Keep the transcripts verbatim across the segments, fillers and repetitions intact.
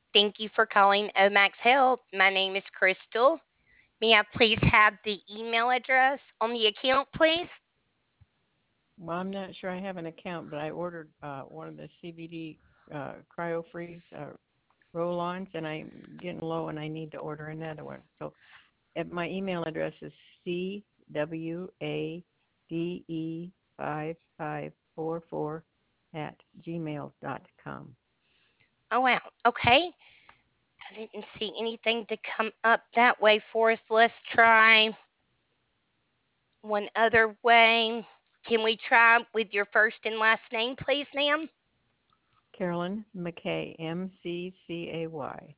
Thank you for calling Omax Health. My name is Crystal. May I please have the email address on the account, please? Well, I'm not sure I have an account, but I ordered uh, one of the C B D uh, cryo freeze uh, roll-ons, and I'm getting low, and I need to order another one. So, if my email address is c w a d e five five four four at gmail dot com. Oh, wow. Okay. I didn't see anything to come up that way for us. Let's try one other way. Can we try with your first and last name, please, ma'am? Carolyn McKay, M C C A Y.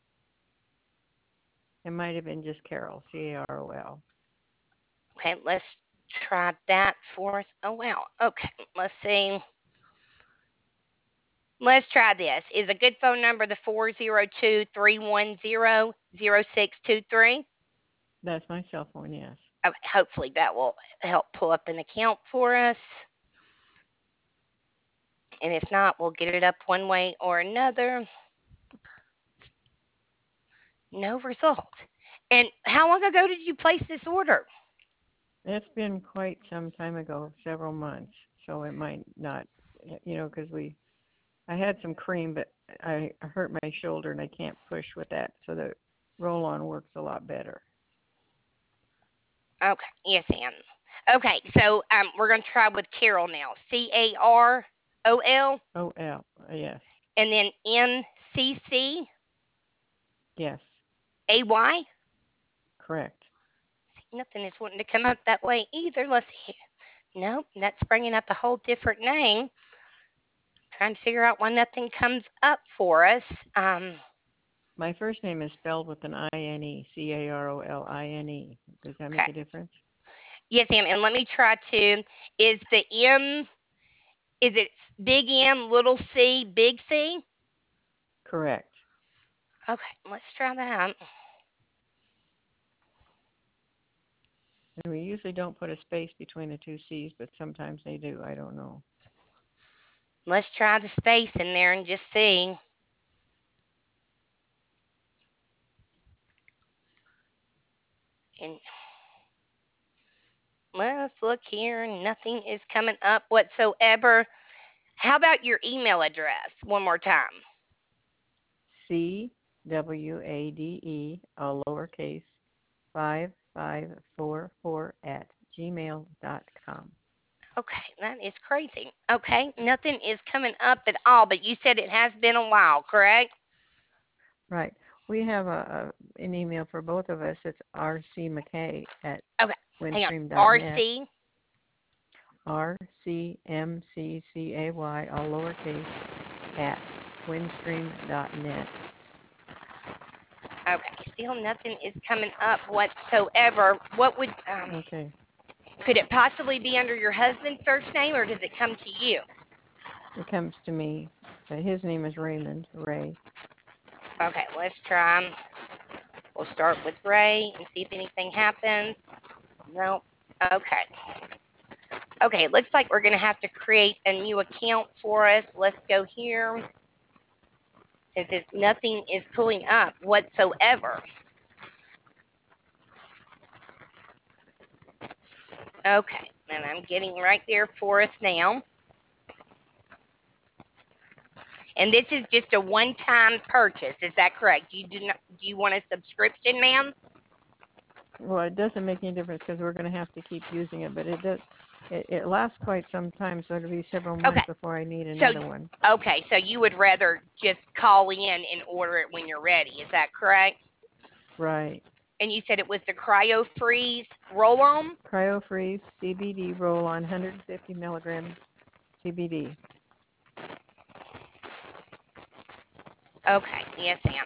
It might have been just Carol, C A R O L. Okay, let's try that for us. Oh, wow. Okay, let's see. Let's try this. Is a good phone number the four zero two, three one zero, zero six two three? That's my cell phone, yes. Okay, hopefully that will help pull up an account for us. And if not, we'll get it up one way or another. No result. And how long ago did you place this order? It's been quite some time ago, several months, so it might not, you know, because we, I had some cream, but I hurt my shoulder and I can't push with that, so the roll-on works a lot better. Okay, yes, Ann. Okay, so um, we're going to try with Carol now. C A R O L O L, yes, and then N C C yes, A Y. correct. Nothing is wanting to come up that way either. Let's see. Nope, that's bringing up a whole different name. Trying to figure out why nothing comes up for us. Um, My first name is spelled with an I N E, C A R O L I N E. Does that make okay. a difference? Yes, ma'am. And let me try to. Is the M, is it big M, little c, big C? Correct. Okay, let's try that. And we usually don't put a space between the two C's, but sometimes they do. I don't know. Let's try the space in there and just see. And let's look here. Nothing is coming up whatsoever. How about your email address? One more time. C W A D E, all lowercase, five five four four at gmail dot com. Okay, that is crazy. Okay, nothing is coming up at all, but you said it has been a while, correct? Right. We have a, a an email for both of us. It's R C McKay at Okay, hang on. windstream dot net. R C. R C M C C A Y, all lowercase, at windstream dot net. Okay, still nothing is coming up whatsoever. What would, um, Okay. could it possibly be under your husband's first name or does it come to you? It comes to me. Uh, his name is Raymond Ray. Okay, let's try. We'll start with Ray and see if anything happens. Nope. Okay. Okay, it looks like we're going to have to create a new account for us. Let's go here since it's, nothing is pulling up whatsoever. Okay, and I'm getting right there for us now. And this is just a one-time purchase. Is that correct? You do not? Do you want a subscription, ma'am? Well, it doesn't make any difference because we're going to have to keep using it, but it does. It, it lasts quite some time, so it'll be several Okay. months before I need So, another one. okay. So you would rather just call in and order it when you're ready. Is that correct? Right. And you said it was the Cryo Freeze roll on? CryoFreeze C B D roll on one hundred fifty milligram C B D. Okay. Yes, ma'am.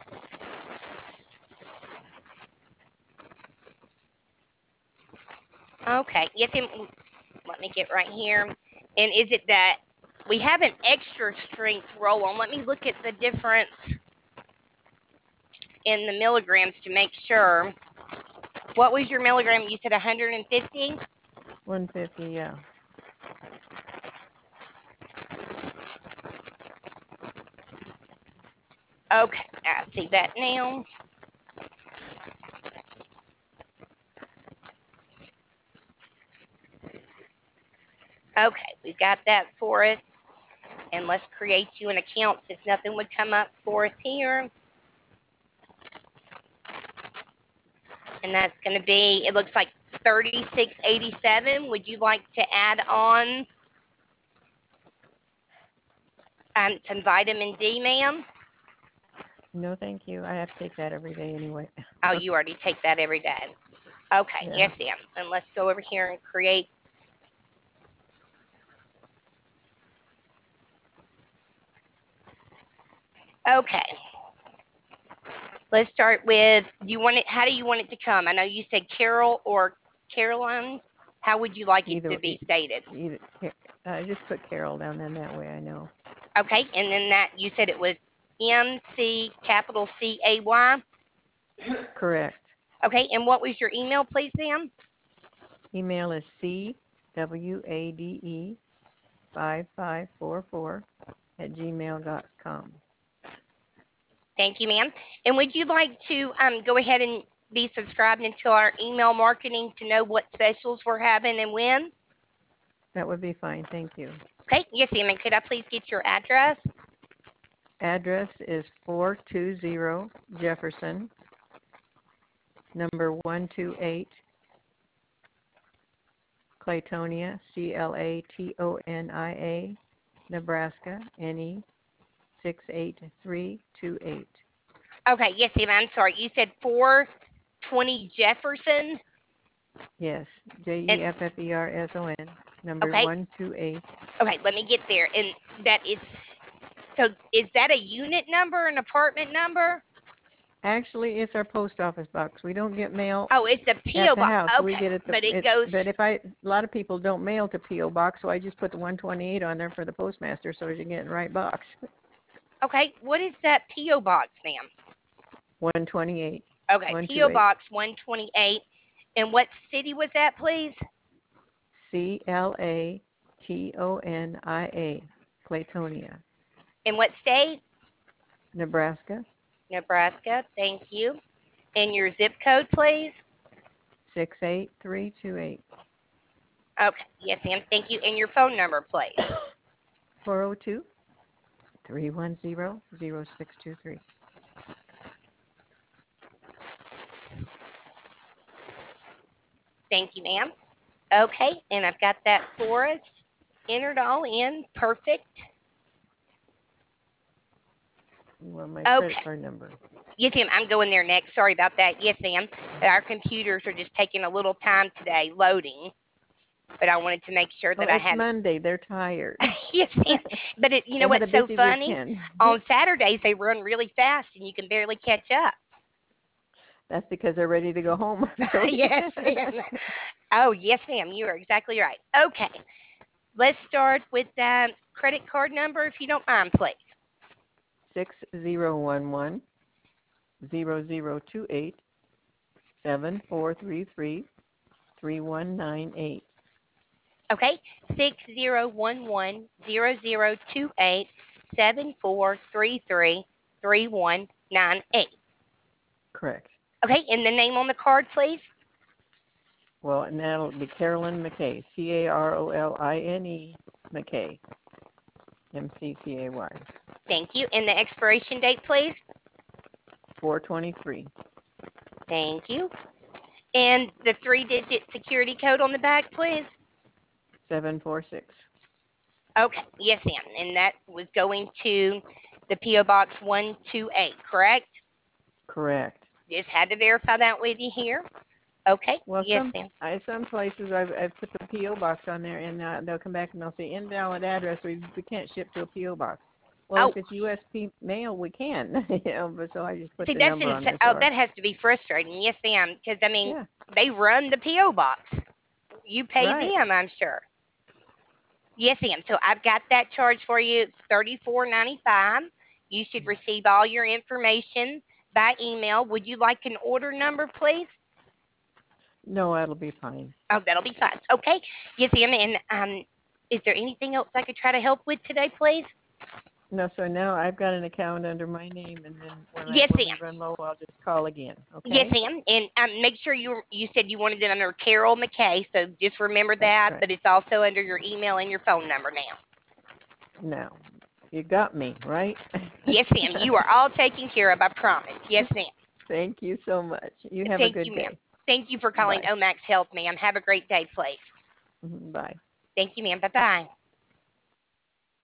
Okay. Yes, ma'am. Let me get right here. And is it that we have an extra strength roll on? Let me look at the difference in the milligrams to make sure. What was your milligram? You said one hundred fifty? one hundred fifty, yeah. Okay, I see that now. Okay, we've got that for us. And let's create you an account since nothing would come up for us here. And that's going to be, it looks like thirty-six eighty-seven. Would you like to add on um, some vitamin D, ma'am? No, thank you. I have to take that every day anyway. Oh, you already take that every day. Okay, Yeah. yes, ma'am. And let's go over here and create. Okay. Let's start with, do you want it, how do you want it to come? I know you said Carol or Caroline. How would you like it Either, to be e- stated? either, I just put Carol down, then that way I know. Okay, and then that, you said it was M C capital C A Y. Correct. Okay, and what was your email, please, ma'am? Email is C W A D E five five four four at gmail dot com. Thank you, ma'am. And would you like to um, go ahead and be subscribed into our email marketing to know what specials we're having and when? That would be fine. Thank you. Okay, yes, ma'am. And could I please get your address? Address is four two zero Jefferson, number one two eight, Clatonia, C L A T O N I A, Nebraska, N E six eight three two eight. Okay, yes, ma'am. I'm sorry. You said four twenty Jefferson. Yes, J And E F F E R S O N, number okay, one two eight. okay, let me get there. And that is, so is that a unit number, an apartment number? Actually, it's our post office box. We don't get mail Oh, it's a P O at the box. house. We Okay, get it. The, but it it goes. but if I, a lot of people don't mail to P O box, so I just put the one twenty-eight on there for the postmaster, so you get in the right box. Okay, what is that P O box, ma'am? one twenty-eight. Okay, P O one twenty-eight. box one twenty-eight. And what city was that, please? C L A T O N I A, Clatonia, In what state? Nebraska, Nebraska. Thank you. And your zip code, please? six eight three two eight. Okay, yes, ma'am. Thank you. And your phone number, please? four oh two, three one zero, zero six two three. Thank you, ma'am. Okay, and I've got that for us. Entered all in. Perfect. You want my credit Okay. card number? Yes, ma'am. I'm going there next. Sorry about that. Yes, ma'am. Our computers are just taking a little time today loading, but I wanted to make sure Oh, that I it's had. Monday. They're tired. Yes, ma'am. But it, you know They had a what's so busy funny? weekend. On Saturdays they run really fast and you can barely catch up. That's because they're ready to go home. Yes, ma'am. Oh, yes, ma'am. You are exactly right. Okay, let's start with that credit card number, if you don't mind, please. six zero one one, zero zero two eight, seven four three three, three one nine eight. Okay, six zero one one zero zero two eight seven four three three three one nine eight. Correct. Okay, and the name on the card, please. Well, and that'll be Carolyn McKay, C A R O L I N E McKay, M C C A Y. Thank you. And the expiration date, please. four twenty-three. Thank you. And the three-digit security code on the back, please. seven four six. Okay, yes, ma'am. And that was going to the P O Box one two eight, correct? Correct. Just had to verify that with you here. Okay, Well, yes, some ma'am. I some places I've I've put the P O box on there, and uh, they'll come back and they'll say invalid address. We we can't ship to a P O box. Well, Oh, if it's U S P mail, we can. you know, but so I just put see, the that's number on insane. there. So Oh, our, that has to be frustrating. Yes, ma'am. Because, I mean, yeah, they run the P O Box. You pay right. them, I'm sure. Yes, ma'am. So I've got that charge for you. It's thirty-four ninety-five. You should receive all your information by email. Would you like an order number, please? No, that'll be fine. Oh, that'll be fine. Okay. Yes, ma'am. And um, is there anything else I could try to help with today, please? No, so now I've got an account under my name, and then when I Yes, when we ma'am. run low, I'll just call again. Yes, Okay? ma'am. And um, make sure you you said you wanted it under Carol McKay, so just remember That's that. right. But it's also under your email and your phone number now. Now, you got me, right? Yes, ma'am. You are all taken care of. I promise. Yes, ma'am. Thank you so much. You have a Thank you, good ma'am. day. Thank you for calling Bye. Omax Health, ma'am. Have a great day, please. Mhm, bye. Thank you, ma'am. Bye bye.